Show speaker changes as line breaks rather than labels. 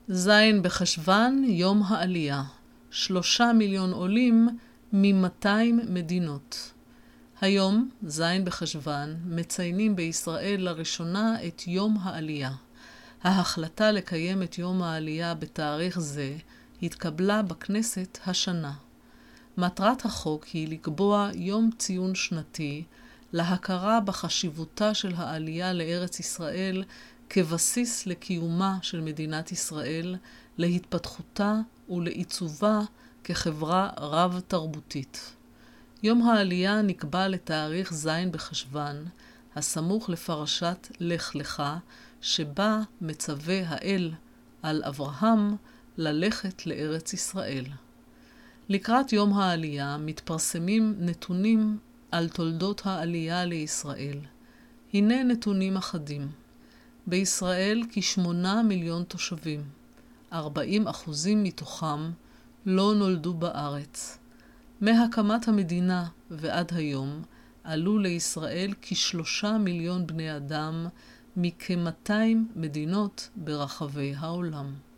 זין בחשוון, יום העלייה. 3 מיליון עולים מ-200 מדינות. היום, זין בחשוון, מציינים בישראל לראשונה את יום העלייה. ההחלטה לקיים את יום העלייה בתאריך זה התקבלה בכנסת השנה. מטרת החוק היא לקבוע יום ציון שנתי להכרה בחשיבותה של העלייה לארץ ישראל כבסיס לקיומה של מדינת ישראל, להתפתחותה ולעיצובה כחברה רב-תרבותית. יום העלייה נקבע לתאריך זין בחשוון, הסמוך לפרשת לך לך, שבה מצווה האל על אברהם ללכת לארץ ישראל. לקראת יום העלייה מתפרסמים נתונים על תולדות העלייה לישראל. הנה נתונים אחדים. בישראל כ8 מיליון תושבים. 40% מתוכם לא נולדו בארץ. מהקמת המדינה ועד היום עלו לישראל כ3 מיליון בני אדם מכ200 מדינות ברחבי העולם.